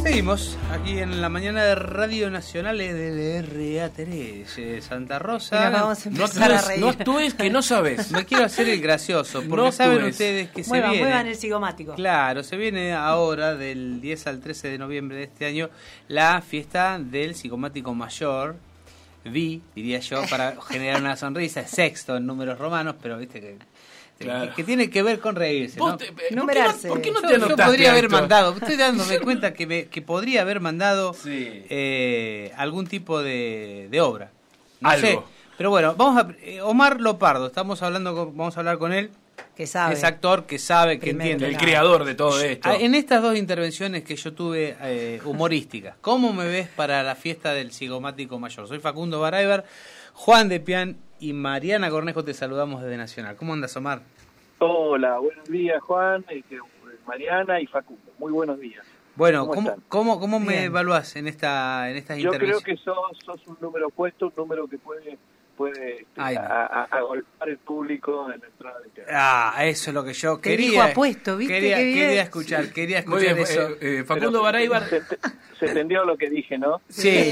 Seguimos aquí en la mañana de Radio Nacional del RA3 Santa Rosa. No actúes que no sabes. Me quiero hacer el gracioso, porque no saben ustedes que muevan el cigomático. Claro, se viene ahora del 10 al 13 de noviembre de este año la fiesta del cigomático mayor. Diría yo, para generar una sonrisa, es sexto en números romanos, pero viste que tiene que ver con reírse, ¿no? Numerarse. ¿Por qué no te anotaste? Yo podría haber mandado, estoy dándome cuenta que podría haber mandado algún tipo de obra. No Algo. sé, pero bueno, Omar Lopardo, vamos a hablar con él. Que sabe. Es actor, que sabe, que Primero, entiende. El creador de todo esto. En estas dos intervenciones que yo tuve humorísticas, ¿cómo me ves para la fiesta del cigomático mayor? Soy Facundo Baraybar, Juan de Pian y Mariana Cornejo, te saludamos desde Nacional. ¿Cómo andas, Omar? Hola, buenos días, Juan, Mariana y Facundo. Muy buenos días. Bueno, ¿cómo me evaluás en estas intervenciones? Yo creo que sos un número opuesto, un número que puede agolpar el público en la entrada del teatro. Eso es lo que yo Te quería. dijo apuesto, ¿viste? Quería escuchar Muy bien, eso. Facundo Baraybar. Se entendió lo que dije, ¿no? Sí.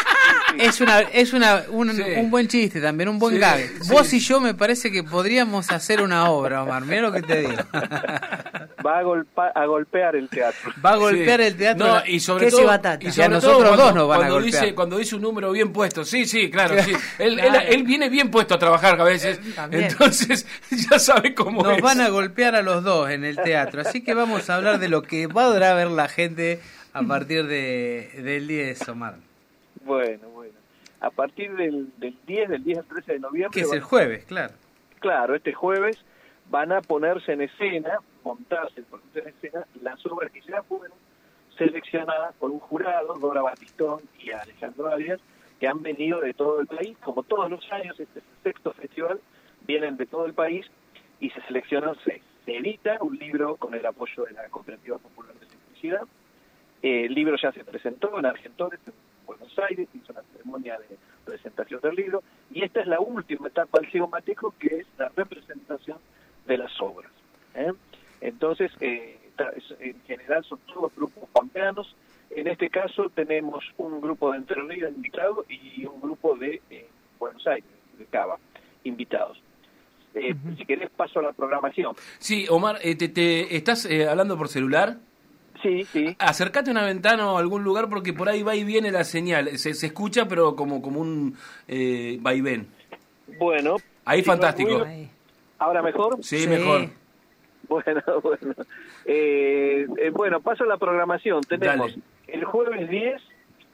Un buen chiste también, un buen gag. Vos y yo me parece que podríamos hacer una obra, Omar. Mirá lo que te digo. Va a golpear el teatro. Va a golpear el teatro. No, y sobre todo, a nosotros dos nos van a golpear. Cuando dice un número bien puesto. Sí, claro. Sí. Él viene bien puesto a trabajar a veces. Entonces, ya sabe cómo nos es. Van a golpear a los dos en el teatro. Así que vamos a hablar de lo que podrá ver la gente a partir del 10, Omar. Bueno. A partir del 10 al 13 de noviembre... Que es el jueves, claro. Claro, este jueves van a ponerse en escena, ponerse en escena, las obras que ya fueron seleccionadas por un jurado, Dora Batistón y Alejandro Arias, que han venido de todo el país. Como todos los años, este es el sexto festival, vienen de todo el país y se seleccionan 6. Se edita un libro con el apoyo de la Cooperativa Popular de Electricidad. El libro ya se presentó en Argentores, en Buenos Aires, hizo una ceremonia de presentación del libro, y esta es la última etapa del cigomático, que es la representación de las obras. Entonces, en general son todos grupos pampeanos. En este caso tenemos un grupo de Entre Ríos invitado y un grupo de Buenos Aires, de Cava, invitados. Si querés paso a la programación. Sí, Omar, ¿te estás hablando por celular? Sí. Acércate a una ventana o a algún lugar porque por ahí va y viene la señal. Se escucha, pero como un va y ven. Bueno. Ahí fantástico. ¿Ahora mejor? Sí, mejor. Bueno. Bueno, paso a la programación. Tenemos el jueves 10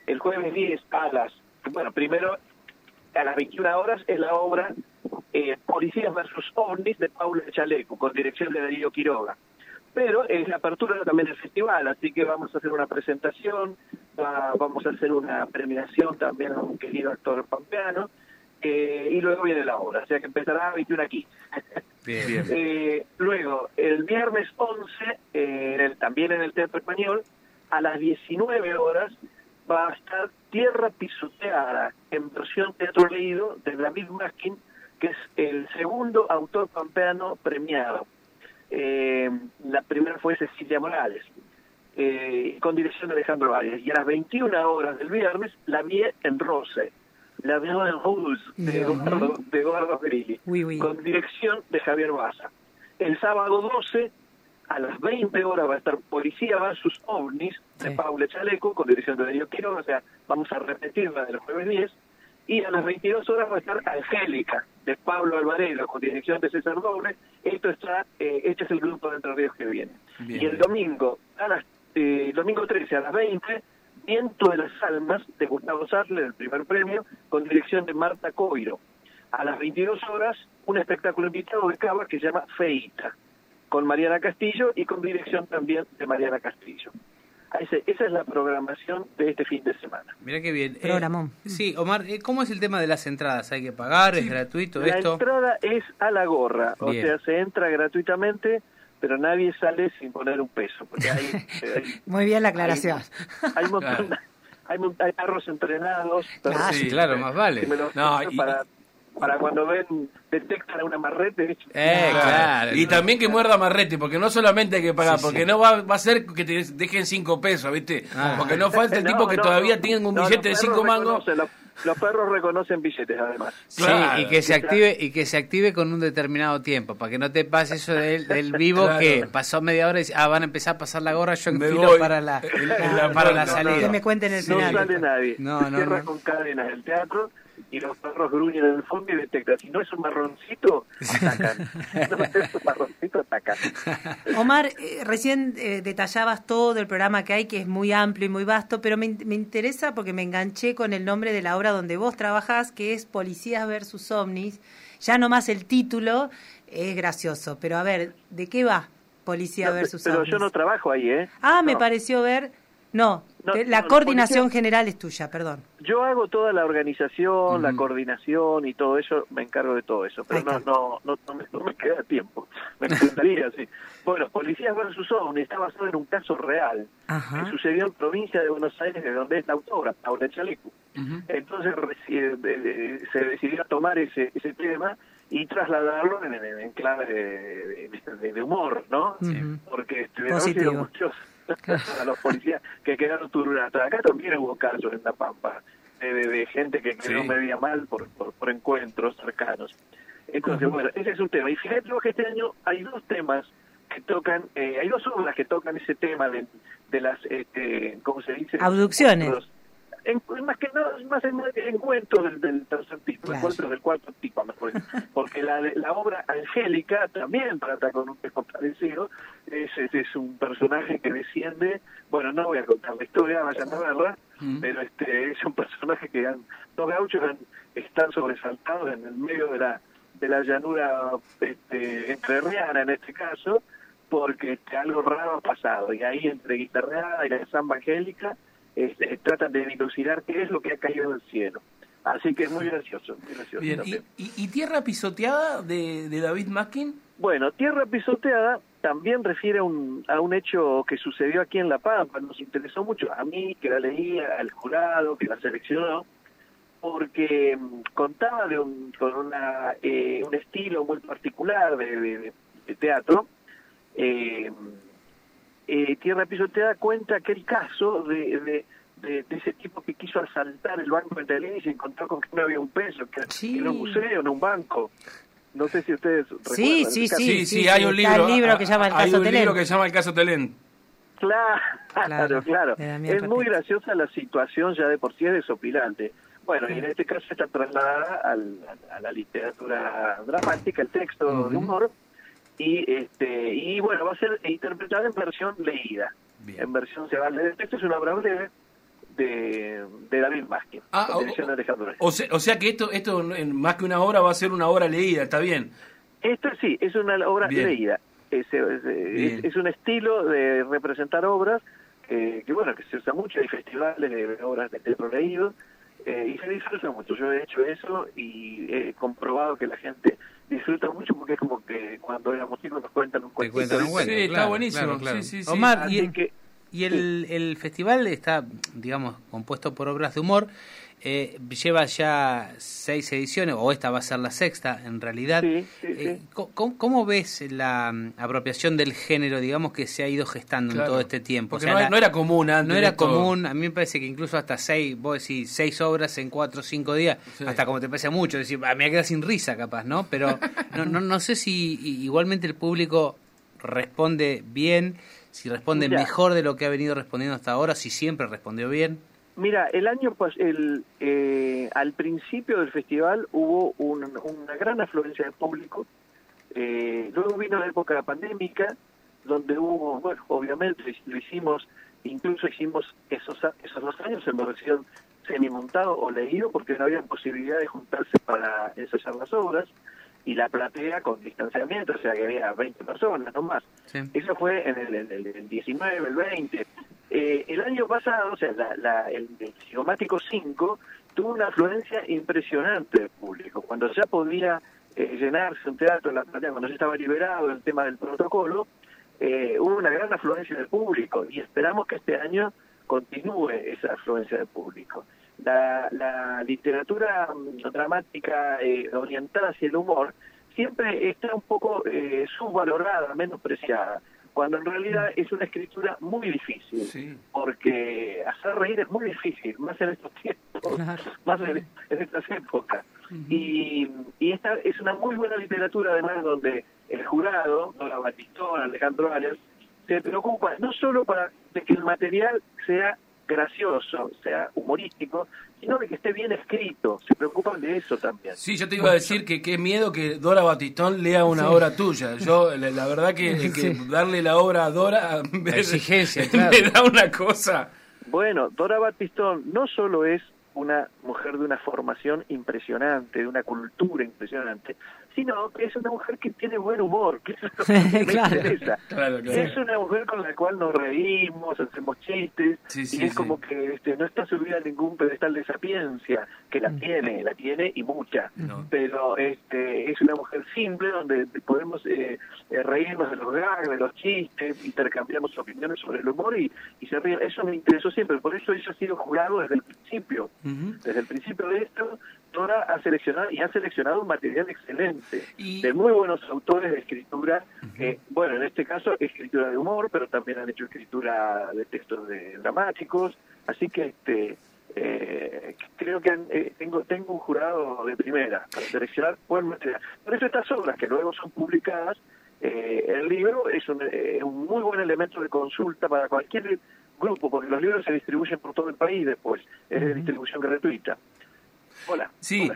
primero a las 21 horas es la obra Policías versus OVNIs de Paula Chaleco, con dirección de Darío Quiroga. Pero es la apertura también del festival, así que vamos a hacer una presentación, vamos a hacer una premiación también a un querido actor pampeano, y luego viene la obra, o sea que empezará a 21 aquí. Bien. Luego, el viernes 11, también en el Teatro Español, a las 19 horas va a estar Tierra Pisoteada, en versión teatro leído, de David Maskin, que es el segundo autor pampeano premiado. La primera fue Cecilia Morales, con dirección de Alejandro Arias, y a las 21 horas del viernes La Vie en Rose, La Vie en Rose de Eduardo Grilli, con dirección de Javier Baza. El sábado 12 a las 20 horas va a estar Policía versus OVNIs de Paula Chaleco, con dirección de Darío Quiroga, o sea, vamos a repetir la del jueves 10, y a las 22 horas va a estar Angélica, de Pablo Alvarado, con dirección de César Doble. Este es el grupo de Entre Ríos que viene. Bien. Y el domingo, domingo 13 a las 20, Viento de las Almas, de Gustavo Sarle, el primer premio, con dirección de Marta Coiro. A las 22 horas, un espectáculo invitado de Cava que se llama Feita, con Mariana Castillo y con dirección también de Mariana Castillo. Esa es la programación de este fin de semana. Mirá qué bien. Programón. Sí, Omar, ¿cómo es el tema de las entradas? ¿Hay que pagar? ¿Es gratuito esto? La entrada es a la gorra, bien. O sea, se entra gratuitamente, pero nadie sale sin poner un peso. Porque muy bien la aclaración. Hay carros entrenados. Claro, más vale. para cuando detectan a un amarrete. Claro. Y también que muerda amarrete, porque no solamente hay que pagar, porque no va a ser que te dejen 5 pesos, ¿viste? Porque no falta el tipo que todavía tenga un billete de 5 mangos. Los perros reconocen billetes, además. Claro. Sí, y que se active con un determinado tiempo, para que no te pase eso del vivo Claro. que pasó media hora y dice, van a empezar a pasar la gorra, yo Me enfilo voy. para la No, salida. Que me cuenten el No final. sale nadie. No, Se cierra con cadenas el teatro y los perros gruñen en el fondo y detectan. Si no es un marroncito, atacan. Si no es un marroncito, atacan. Omar, recién detallabas todo el programa que hay, que es muy amplio y muy vasto, pero me interesa porque me enganché con el nombre de la obra donde vos trabajás, que es Policías versus Ovnis. Ya nomás el título es gracioso, pero a ver, ¿de qué va Policía versus Pero Ovnis? yo no trabajo ahí, ¿eh? Me No. pareció ver... No, la no, coordinación policía- general es tuya, perdón. Yo hago toda la organización, la coordinación y todo eso, me encargo de todo eso, pero Ahí está. no me queda tiempo, me encantaría, sí. Bueno, Policías versus Ovni está basado en un caso real Ajá. que sucedió en provincia de Buenos Aires, de donde es la autora, Paula Chalecu. Entonces se decidió tomar ese tema y trasladarlo en clave de humor, ¿no? Ujú. Porque Positivo. muchos a los policías que quedaron turulatos. Acá también hubo casos en La Pampa de gente que quedó Sí. media mal por encuentros cercanos. Entonces, bueno, ese es un tema. Y fíjate que este año hay dos temas que tocan, hay dos obras que tocan ese tema de las, ¿cómo se dice? Abducciones. Más que no, más encuentros del tercer tipo, Claro. encuentros del cuarto tipo, mejor dicho. Porque la obra Angélica también trata con un tema parecido. Es un personaje que desciende, bueno, no voy a contar la historia, vayan a verla, pero es un personaje que dos gauchos están sobresaltados en el medio de la llanura entrerriana en este caso, porque algo raro ha pasado, y ahí entre guitarreada y la samba angélica tratan de dilucidar qué es lo que ha caído del cielo. Así que es muy gracioso. Bien, también. ¿y Tierra Pisoteada de David Maskin? Bueno, Tierra Pisoteada también refiere a un hecho que sucedió aquí en La Pampa. Nos interesó mucho a mí, que la leía, al jurado, que la seleccionó, porque contaba con un estilo muy particular de teatro. Tierra Pisoteada cuenta aquel caso de ese tipo que quiso asaltar el banco de Telén y se encontró con que no había un peso, que Sí. era un museo, no un banco. No sé si ustedes Sí, recuerdan sí, ese caso. Sí, hay un está libro. el libro que llama El Hay caso un Telén. libro que se llama El caso Telén. Claro. de Damián Es muy Repetto. graciosa la situación, ya de por sí es desopilante. Bueno, y en este caso está trasladada a la literatura dramática, el texto de humor, y bueno, va a ser interpretada en versión leída. Bien. En versión se va a leer el texto, es una obra breve de David Maskin, con dirección de Alejandro Esch. O sea que esto más que una obra va a ser una obra leída, está bien. Esto sí, es una obra Bien. leída. Bien. Es un estilo de representar obras que bueno, que se usa mucho. Hay festivales de obras de teatro leído y se disfruta mucho. Yo he hecho eso y he comprobado que la gente disfruta mucho porque es como que cuando éramos chicos nos cuentan un Te cuento. cuentan un cuento, Sí, está claro, buenísimo. claro. Sí, sí. Omar, Así que y el festival está, digamos, compuesto por obras de humor. Lleva ya 6 ediciones, o esta va a ser la sexta en realidad. Sí. ¿Cómo ves la apropiación del género, digamos, que se ha ido gestando en Claro. todo este tiempo? Porque O sea, no era común antes. no era esto. común, a mí me parece que incluso hasta 6, vos decís 6 obras en 4 o 5 días, Sí. hasta como te parece mucho, decir, me voy a quedar sin risa capaz, ¿no? Pero no sé si igualmente el público responde bien, si responde Mira. mejor de lo que ha venido respondiendo hasta ahora, si siempre respondió bien. Mira, el año al principio del festival hubo una gran afluencia de público. Luego vino la época pandémica, donde hubo, bueno, obviamente incluso hicimos esos 2 años en versión semimontado o leído, porque no había posibilidad de juntarse para ensayar las obras, y la platea con distanciamiento, o sea que había 20 personas, no más. Sí. Eso fue en el 19, el 20. El año pasado, o sea, el Cigomático 5 tuvo una afluencia impresionante de público. Cuando ya podía llenarse un teatro en la platea, cuando ya estaba liberado el tema del protocolo, hubo una gran afluencia de público y esperamos que este año continúe esa afluencia de público. la literatura dramática orientada hacia el humor siempre está un poco subvalorada, menospreciada, cuando en realidad es una escritura muy difícil, porque hacer reír es muy difícil, más en estos tiempos, más en estas épocas. Y esta es una muy buena literatura, además, donde el jurado, Dora Batistón, Alejandro Arias, se preocupa no solo de que el material sea gracioso, sea humorístico, sino de que esté bien escrito. Se preocupan de eso también. Sí, yo te iba a decir que qué miedo que Dora Batistón lea una obra tuya. Yo, la verdad que darle la obra a Dora la exigencia, claro, me da una cosa. Bueno, Dora Batistón no solo es una mujer de una formación impresionante, de una cultura impresionante, sino que es una mujer que tiene buen humor, que es lo que me interesa. Claro. Es una mujer con la cual nos reímos, hacemos chistes, y es como que no está subida a ningún pedestal de sapiencia, que la tiene y mucha, pero es una mujer simple donde podemos reírnos de los gags, de los chistes, intercambiamos opiniones sobre el humor y se ríen. Eso me interesó siempre, por eso ella ha sido jurado desde el principio. Desde el principio de esto, Dora ha seleccionado un material excelente, de muy buenos autores de escritura, bueno, en este caso escritura de humor, pero también han hecho escritura de textos dramáticos, así que creo que tengo un jurado de primera para seleccionar buen material. Por eso estas obras, que luego son publicadas, el libro es un muy buen elemento de consulta para cualquier grupo, porque los libros se distribuyen por todo el país después, es de distribución gratuita. Hola. Sí,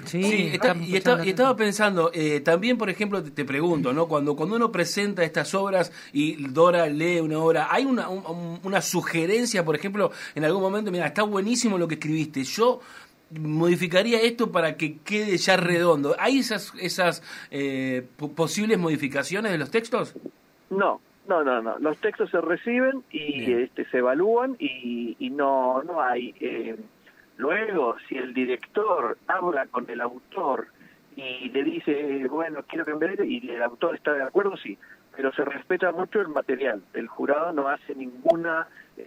estaba pensando, también, por ejemplo, te pregunto, ¿no? Cuando uno presenta estas obras y Dora lee una obra, ¿hay una sugerencia, por ejemplo, en algún momento? Mira, está buenísimo lo que escribiste, yo modificaría esto para que quede ya redondo. ¿Hay esas posibles modificaciones de los textos? No. Los textos se reciben y se evalúan y no hay... Luego, si el director habla con el autor y le dice, bueno, quiero que y el autor está de acuerdo, sí, pero se respeta mucho el material. El jurado no hace ninguna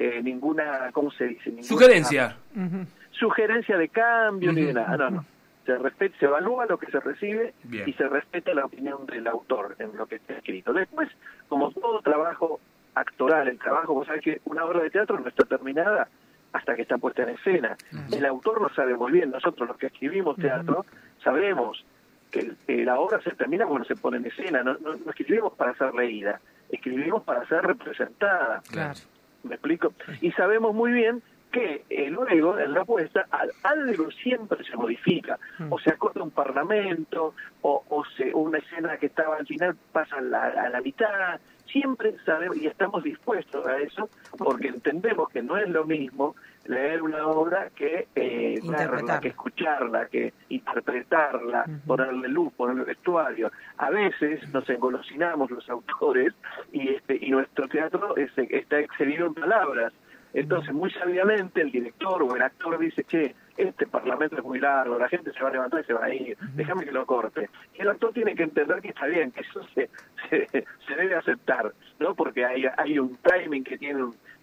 ¿cómo se dice? Sugerencia. Sugerencia de cambio ni de nada, no. Se evalúa lo que se recibe y se respeta la opinión del autor en lo que está escrito. Después, como todo trabajo actoral, vos sabés que una obra de teatro no está terminada hasta que está puesta en escena. El autor lo sabe muy bien. Nosotros, los que escribimos teatro, sabemos que la obra se termina cuando se pone en escena. No escribimos para ser leída, escribimos para ser representada. Claro. ¿Me explico? Y sabemos muy bien que luego, en la puesta, algo siempre se modifica. O se acorta un parlamento, o una escena que estaba al final pasa a la mitad. Siempre sabemos y estamos dispuestos a eso, porque entendemos que no es lo mismo leer una obra que verla, que escucharla, que interpretarla, ponerle luz, ponerle vestuario. A veces nos engolosinamos los autores y nuestro teatro está excedido en palabras. Entonces, muy sabiamente, el director o el actor dice, este parlamento es muy largo, la gente se va a levantar y se va a ir, déjame que lo corte. Y el actor tiene que entender que está bien, que eso se debe aceptar, ¿no? Porque hay un timing que tiene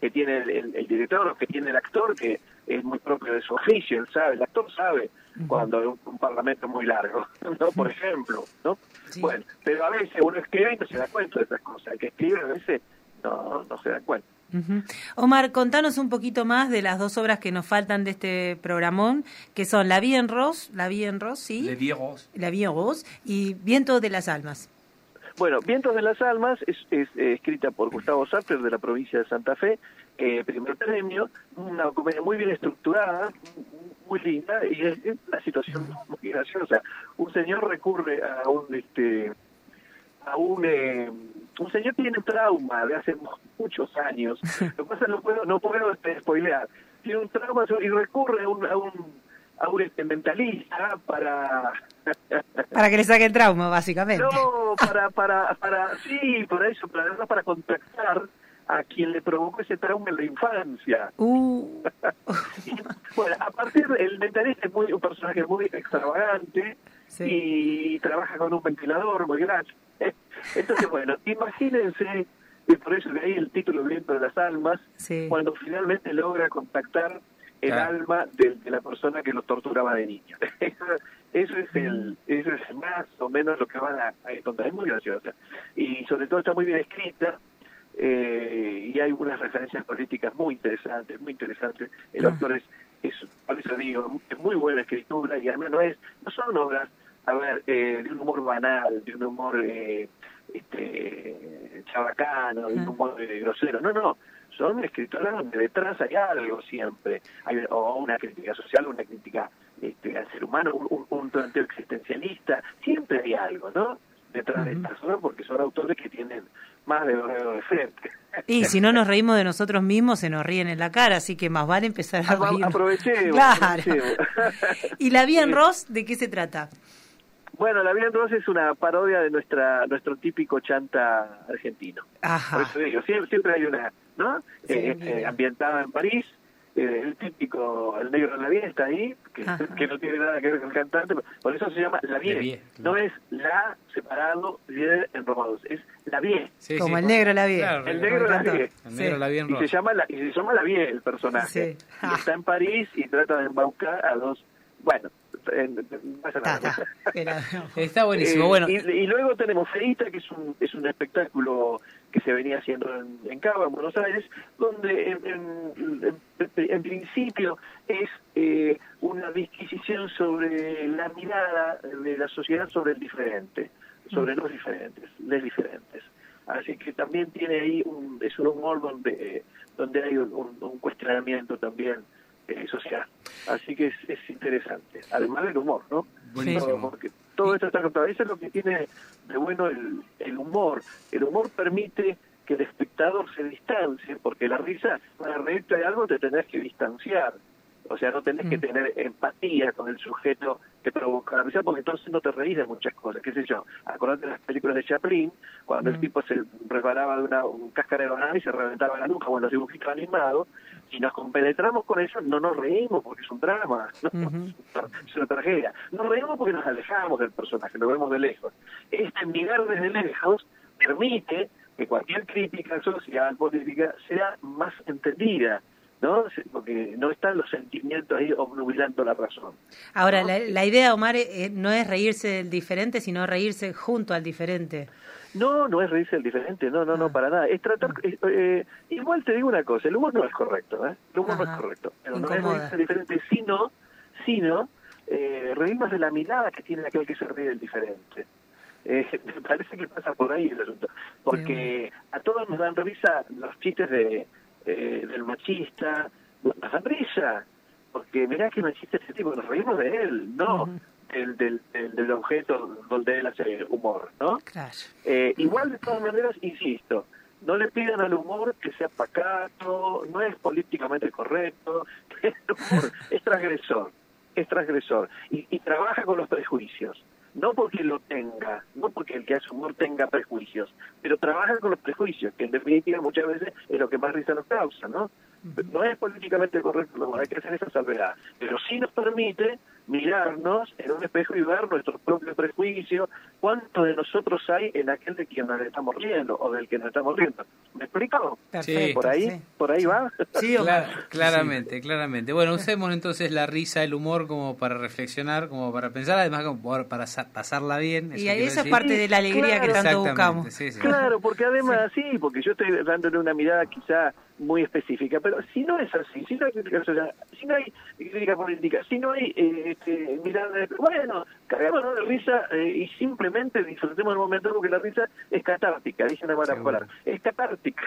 el director o que tiene el actor, que es muy propio de su oficio, el actor sabe cuando un parlamento es muy largo, ¿no? Por ejemplo, ¿no? Sí. Bueno, pero a veces uno escribe y no se da cuenta de esas cosas, el que escribe a veces no se da cuenta. Omar, contanos un poquito más de las dos obras que nos faltan de este programón, que son La Vie en Rose, ¿sí? La Vie en Rose. La Vie en Rose y Vientos de las Almas. Bueno, Vientos de las Almas es escrita por Gustavo Sartre, de la provincia de Santa Fe, primer premio, una comedia muy bien estructurada, muy linda, y es una situación muy graciosa. Un señor recurre a un señor tiene un trauma de hace muchos años. Lo que pasa es que no puedo spoilear. Tiene un trauma y recurre a un mentalista para que le saque el trauma, básicamente. No, para contactar a quien le provocó ese trauma en la infancia. Bueno, a partir del mentalista es un personaje muy extravagante, y trabaja con un ventilador muy grande. Entonces, bueno, imagínense, y por eso de ahí el título Viento de las Almas, cuando finalmente logra contactar el alma de la persona que lo torturaba de niño. Eso es más o menos lo que van a encontrar. Es muy graciosa. Y sobre todo está muy bien escrita, y hay unas referencias políticas muy interesantes, muy interesantes. El autor por eso digo, es muy buena escritura, y además no son obras, a ver, de un humor banal, de un humor chabacano, de un humor grosero. No. Son escritoras donde detrás hay algo siempre. O una crítica social, una crítica al ser humano, un planteo existencialista. Siempre hay algo, ¿no? Detrás de estas obras, porque son autores que tienen más de 2 dedos de frente. Y si no nos reímos de nosotros mismos, se nos ríen en la cara, así que más vale empezar a reír. Aprovechemos. Claro. ¿Y La Vida en Ross, de qué se trata? Bueno, La Vida en Ross es una parodia de nuestro típico chanta argentino. Ajá. Por eso digo, siempre hay una, ¿no? Sí, ambientada en París, el típico, el negro de la Vie está ahí, que no tiene nada que ver con el cantante, por eso se llama La Vie. No es la separado, Vie en romanos, es La Vie. Sí, como el negro La Vie. Claro, el negro La Vie. El negro La Vie en Ross. Y se llama La Vie el personaje. Sí. Y está en París y trata de embaucar a dos. Bueno, no pasa nada. Está buenísimo. Bueno, y luego tenemos Feita, que es un espectáculo que se venía haciendo en Cava, en Buenos Aires, donde en principio es una disquisición sobre la mirada de la sociedad sobre el diferente, sobre los diferentes, les diferentes. Así que también tiene ahí es un humor donde hay un cuestionamiento también social. Así que es interesante, además del humor, ¿no? Buenísimo. Porque todo esto está contado. Eso es lo que tiene de bueno el humor. El humor permite que el espectador se distancie, porque la risa, para reírte de algo te tenés que distanciar. O sea, no tenés que tener empatía con el sujeto que provoca la risa, porque entonces no te reís de muchas cosas. ¿Qué sé yo? Acordate de las películas de Chaplin, cuando el tipo se resbalaba de un cáscara de banana y se reventaba la nuca, bueno, los dibujitos animados. Si nos compenetramos con eso, no nos reímos porque es un drama, ¿no? Es una tragedia. Nos reímos porque nos alejamos del personaje, lo vemos de lejos. Mirar desde lejos permite que cualquier crítica social, política, sea más entendida, ¿no? Porque no están los sentimientos ahí obnubilando la razón. Ahora, ¿no? la idea, Omar, no es reírse del diferente, sino reírse junto al diferente. No es reírse del diferente, no, para nada. Es tratar, igual te digo una cosa, el humor no es correcto, ¿eh? El humor no es correcto. Pero no es reírse del diferente, sino reírnos de la mirada que tiene aquel que se ríe del diferente. Me parece que pasa por ahí el asunto. Porque a todos nos dan risa los chistes del machista, nos dan risa. Porque mirá que machista ese tipo, nos reímos de él, no del objeto donde él hace humor, ¿no? Claro. Igual, de todas maneras, insisto, no le pidan al humor que sea pacato, no es políticamente correcto, el humor es transgresor, y trabaja con los prejuicios. No porque lo tenga, no porque el que hace humor tenga prejuicios, pero trabaja con los prejuicios, que en definitiva muchas veces es lo que más risa nos causa, ¿no? No es políticamente correcto, hay que hacer esa salvedad, pero sí nos permite mirarnos en un espejo y ver nuestros propios prejuicios, cuánto de nosotros hay en aquel de quien nos estamos riendo o del que nos estamos riendo. ¿Me explico? Perfecto, ¿Por ahí va? Sí, claramente. Bueno, usemos entonces la risa, el humor como para reflexionar, como para pensar, además como para pasarla bien. Y esa es parte de la alegría que tanto buscamos. Sí. Claro, porque además porque yo estoy dándole una mirada quizá muy específica, pero si no es así, si no hay crítica social, si no hay crítica política, si no hay mirada de... Bueno, cagámonos de risa y simplemente disfrutemos el momento, porque la risa es catártica, dice una mala palabra, es catártica.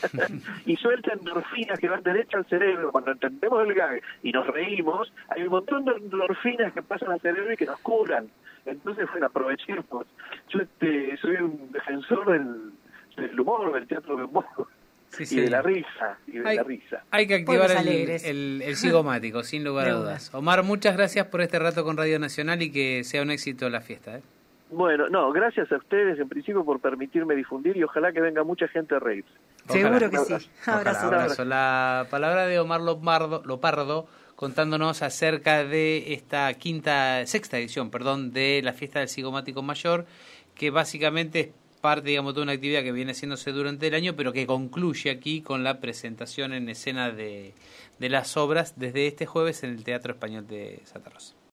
Y suelta endorfinas que van derecho al cerebro. Cuando entendemos el gag y nos reímos, hay un montón de endorfinas que pasan al cerebro y que nos curan. Entonces, bueno, aprovechemos. Yo soy un defensor del humor, del teatro de humor. Sí. Y de la risa, Hay que activar el cigomático, sin lugar a dudas. Omar, muchas gracias por este rato con Radio Nacional y que sea un éxito la fiesta. Bueno, gracias a ustedes en principio por permitirme difundir y ojalá que venga mucha gente a reírse. Seguro que sí. Abrazo. La palabra de Omar Lopardo contándonos acerca de esta sexta edición, de la fiesta del cigomático mayor, que básicamente es parte, digamos, de una actividad que viene haciéndose durante el año, pero que concluye aquí con la presentación en escena de las obras desde este jueves en el Teatro Español de Santa Rosa.